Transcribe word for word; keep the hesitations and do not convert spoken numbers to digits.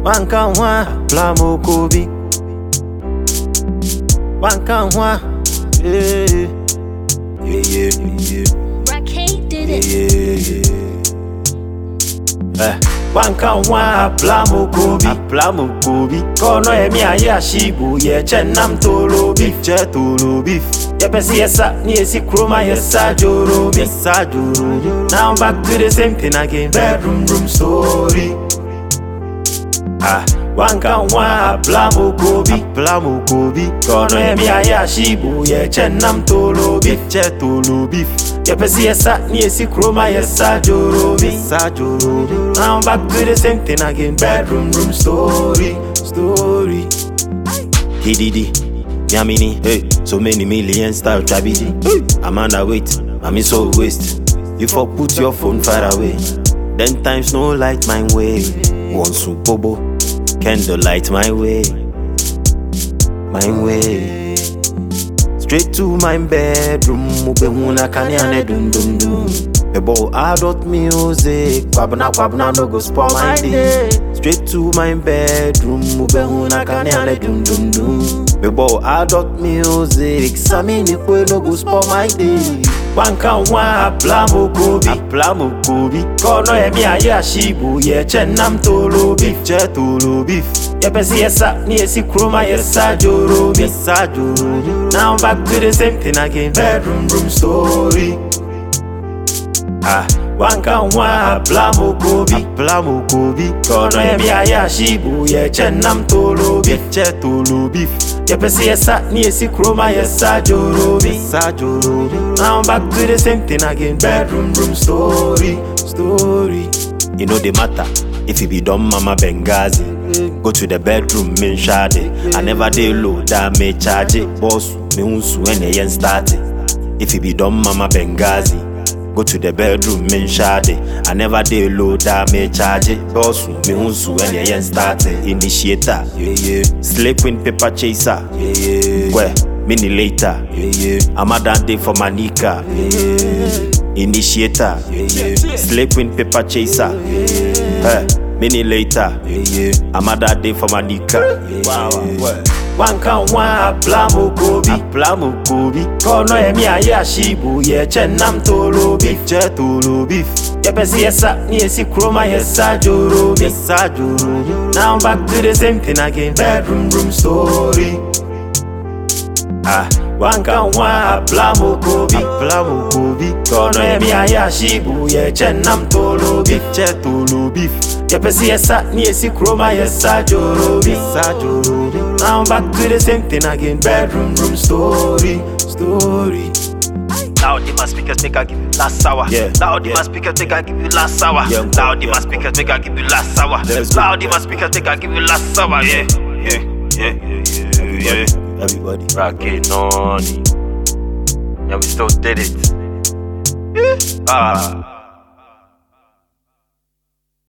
Wanka wa plamo kobi. Wanka wa. Yeah, yeah, yeah, yeah. Raquel did it. Yeah, yeah. Eh. Wanka wa plamo kobi. Plamo kobi. Kono emi aya shibu ye chenam tolo beef. Che tolo beef. Ye pesi yesa ni esi kroma yesa joro beef. Yesa joro beef. Now back to the same thing again. Bedroom room story. Ah, wanka wa plamo kobi, plamo kobi. Kono emi aya shibu ye chenam tolo beef, che tolo beef. Ye pesi yesa ni esi kroma yesa joro beef, yesa joro beef. Now back to the same thing again. Bedroom room story, story. Hididi, Yamini, hey, so many million style trabidi. Hey, Amanda wait, I'm so waste. You for put your phone far away. Then times no light my way. One su bobo. Candle light my way, my way. Straight to my bedroom. Ube huna kanyane dum dum dum. Ebo adult music. Kwabna kwabna no go spoil my day. Straight to my bedroom. Ube huna kanyane dum dum dum. Ebo adult music. Samini kwe no go spoil my day. Wanka wa plamo kobi, plamo kobi. Kono emi aya shibu ye chenam tolo beef, che tolo beef. Ye pesi yesa ni esi kroma yesa joro beef, yesa joro beef. Now back to the same thing again. Bedroom room story. Ah, wanka wa plamo kobi, plamo kobi. Kono emi aya shibu ye chenam tolo beef, che tolo beef. Ye pesi yesa ni esi kroma yesa joro beef, yesa joro beef. Now back to the same thing again. Bedroom room story, story. You know the matter. If you be dumb mama Benghazi, go to the bedroom min shade. I never dey low that me charge it. Boss me unsu when they start it. If you be dumb mama Benghazi, go to the bedroom min shade. I never dey low that me charge it. Boss me unsu when they start it. Initiator, yeah yeah. Slay queen paper chaser, yeah yeah. Where mini later, yeah yeah. I'm a down day for my nika, yeah yeah. Initiator, yeah yeah. Slay queen paper chaser, yeah yeah. Hey, mini later, yeah yeah. I'm a down day for my nika, yeah wow, yeah. Wanka wa plamo kobi, plamo kobi. Kono emi aya shibu ye chenam tolo beef, che tolo beef. Ye pesi yesa ni esi kroma yesa joro beef, yesa joro beef. Now back to the same thing again. Bedroom room story. Ah, wanka wa plamo kobi, plamo kobi. Kono emi aya shibu ye chenam tolo beef, che tolo beef. Ye pesi yesa ni esi kroma yesa joro beef, yesa joro beef. Now back to the same thing again. Bedroom room story, story. Now the my speakers make I give you last hour. Yeah. Now the Yeah. my speakers make I give you last hour. Yeah. Now the Yeah. my speakers make I give you last hour. Let's go. Now the my speakers make I give you last hour. Yeah, yeah, yeah, yeah, yeah, yeah. Everybody. Rockin' on it. Yeah, we still did it. Yeah. Ah.